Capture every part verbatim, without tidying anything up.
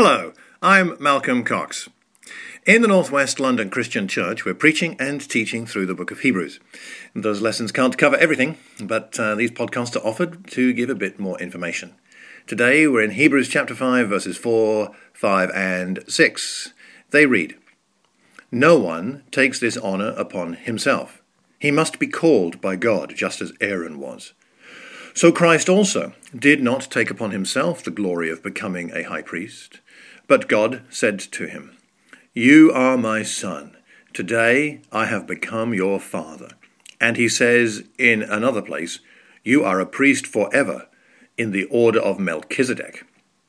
Hello, I'm Malcolm Cox. In the Northwest London Christian Church, we're preaching and teaching through the book of Hebrews. Those lessons can't cover everything, but uh, these podcasts are offered to give a bit more information. Today we're in Hebrews chapter five, verses four, five, and six. They read, "No one takes this honour upon himself. He must be called by God, just as Aaron was. So Christ also did not take upon himself the glory of becoming a high priest, but God said to him, 'You are my son. Today I have become your father.' And he says in another place, 'You are a priest forever in the order of Melchizedek.'"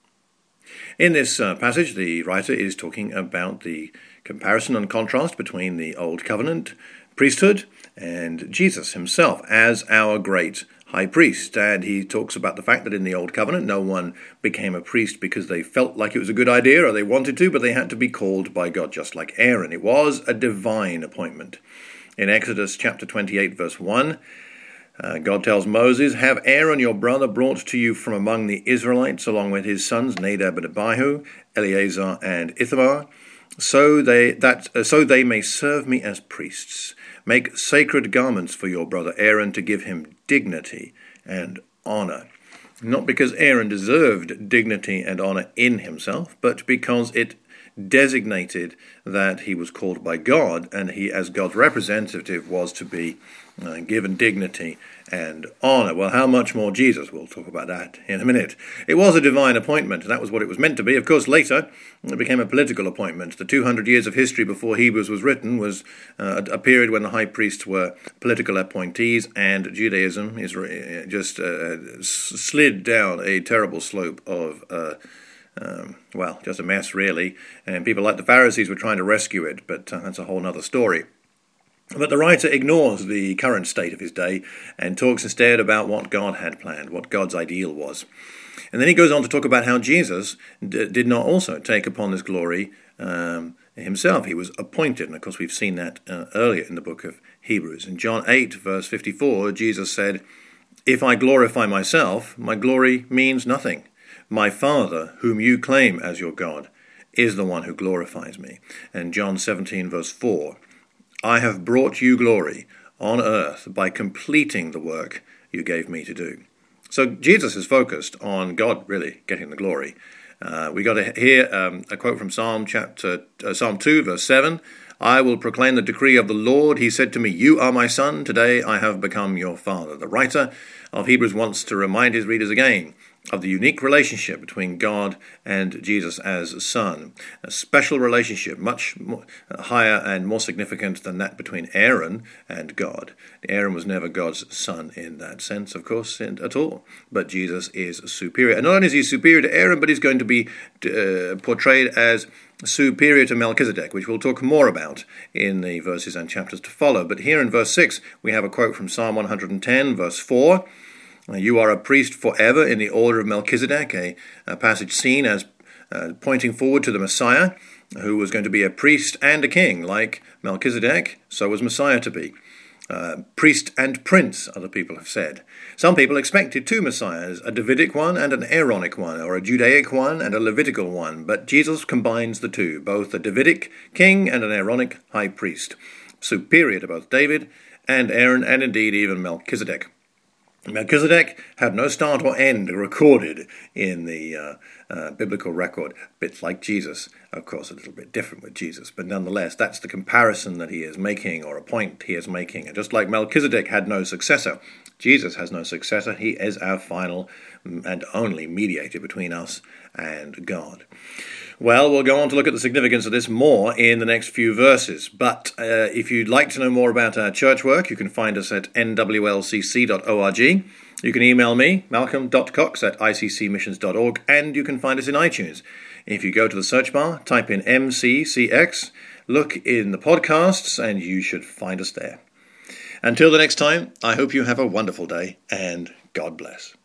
In this uh, passage, the writer is talking about the comparison and contrast between the Old Covenant priesthood and Jesus himself as our great high priest. And he talks about the fact that in the Old Covenant, no one became a priest because they felt like it was a good idea or they wanted to, but they had to be called by God, just like Aaron. It was a divine appointment. In Exodus chapter twenty-eight, verse one, uh, God tells Moses, "Have Aaron your brother brought to you from among the Israelites, along with his sons Nadab and Abihu, Eleazar and Ithamar, so they that uh, so they may serve me as priests. Make sacred garments for your brother Aaron to give him dignity and honor." Not because Aaron deserved dignity and honor in himself, but because it designated that he was called by God, and he, as God's representative, was to be uh, given dignity and honor. Well, how much more Jesus? We'll talk about that in a minute. It was a divine appointment, and that was what it was meant to be. Of course, later, it became a political appointment. The two hundred years of history before Hebrews was written was uh, a period when the high priests were political appointees, and Judaism is just uh, slid down a terrible slope of uh, Um, well, just a mess, really. And people like the Pharisees were trying to rescue it, but uh, that's a whole other story. But the writer ignores the current state of his day and talks instead about what God had planned, what God's ideal was. And then he goes on to talk about how Jesus d- did not also take upon this glory um, himself. He was appointed, and of course we've seen that uh, earlier in the book of Hebrews. In John eight, verse fifty-four, Jesus said, "If I glorify myself, my glory means nothing. My Father, whom you claim as your God, is the one who glorifies me." And John seventeen, verse four, "I have brought you glory on earth by completing the work you gave me to do." So Jesus is focused on God really getting the glory. Uh, we got to hear um, a quote from Psalm chapter uh, Psalm two, verse seven. "I will proclaim the decree of the Lord. He said to me, 'You are my son. Today I have become your father.'" The writer of Hebrews wants to remind his readers again of the unique relationship between God and Jesus as son. A special relationship, much more, uh, higher and more significant than that between Aaron and God. Aaron was never God's son in that sense, of course, in, at all. But Jesus is superior. And not only is he superior to Aaron, but he's going to be uh, portrayed as superior to Melchizedek, which we'll talk more about in the verses and chapters to follow. But here in verse six, we have a quote from Psalm one hundred ten, verse four. "You are a priest forever in the order of Melchizedek," a, a passage seen as uh, pointing forward to the Messiah, who was going to be a priest and a king. Like Melchizedek, so was Messiah to be. Uh, priest and prince, other people have said. Some people expected two Messiahs, a Davidic one and an Aaronic one, or a Judaic one and a Levitical one, but Jesus combines the two, both a Davidic king and an Aaronic high priest, superior to both David and Aaron, and indeed even Melchizedek. Melchizedek had no start or end recorded in the uh, uh, biblical record, a bit like Jesus. Of course, a little bit different with Jesus, but nonetheless, that's the comparison that he is making, or a point he is making. And just like Melchizedek had no successor, Jesus has no successor. He is our final and only mediator between us and God. Well, we'll go on to look at the significance of this more in the next few verses. But uh, if you'd like to know more about our church work, you can find us at n w l c c dot org. You can email me, malcolm dot cox at i c c missions dot org, and you can find us in iTunes. If you go to the search bar, type in M C C X, look in the podcasts, and you should find us there. Until the next time, I hope you have a wonderful day, and God bless.